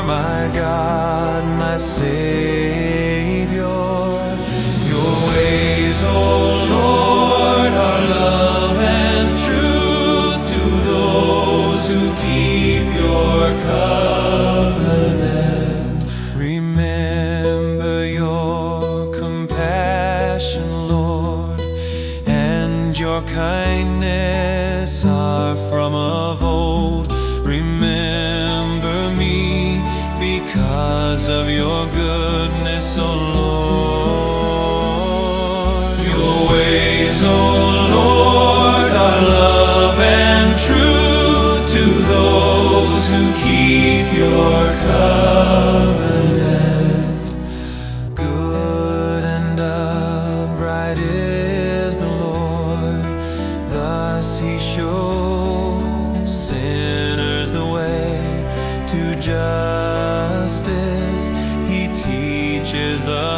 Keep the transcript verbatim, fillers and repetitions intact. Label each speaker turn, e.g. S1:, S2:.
S1: are my God, my Savior. Your ways, O Lord, are love and truth to those who keep your covenant. Remember your compassion, Lord, and your kindness are from of old. Remember me because of your goodness, O Lord. Your ways, O Lord, are love and truth to those who keep your covenant. Good and upright is the Lord, thus he shows sinners the way to justice. He teaches the